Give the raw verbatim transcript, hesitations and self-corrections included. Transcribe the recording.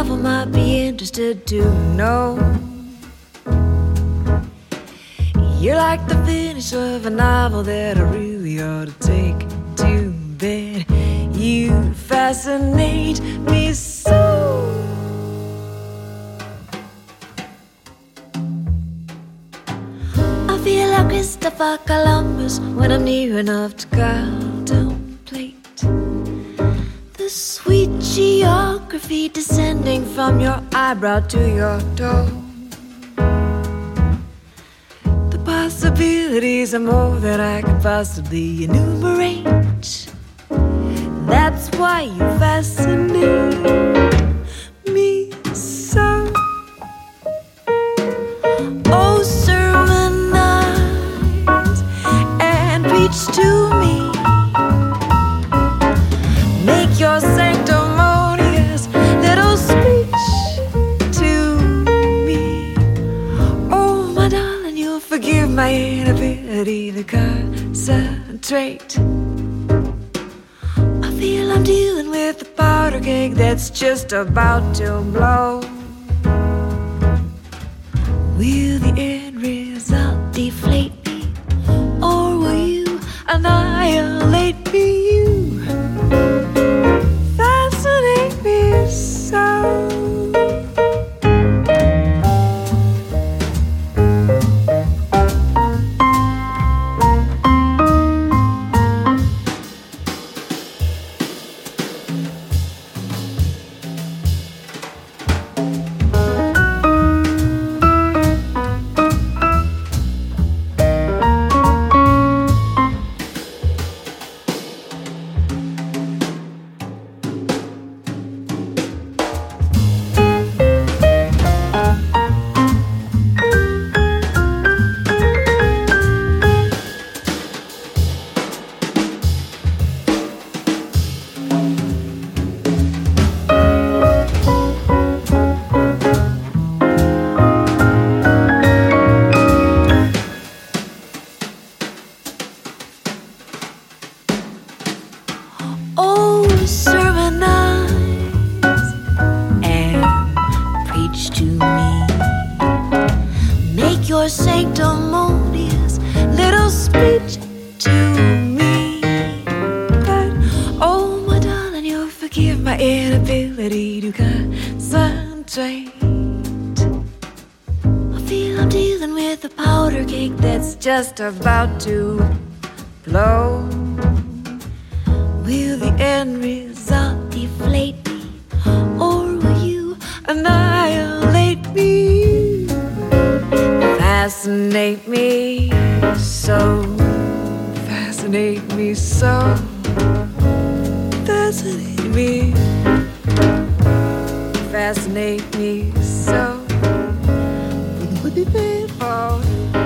travel might be interested to know. You're like the finish of a novel that I really ought to take to bed. You fascinate me so. I feel like Christopher Columbus when I'm near enough to contemplate the sweet geography descending from your eyebrow to your toe. The possibilities are more than I could possibly enumerate. That's why you fascinate me so. Oh, sermonize and preach to me. Make your sanctimonious little speech to me. Oh, my darling, you'll forgive my inability to concentrate. I feel I'm dealing with a powder keg that's just about to blow. Will the end result deflate me, or will you annihilate me? You fascinate me so. Oh, sermonize and preach to me. Make your sanctimonious little speech to me. But, oh, my darling, you'll forgive my inability to concentrate. I feel I'm dealing with a powder cake that's just about to blow. Will the end result deflate me, or will you annihilate me? Fascinate me so, fascinate me so, fascinate me, fascinate me so. Would it be painful?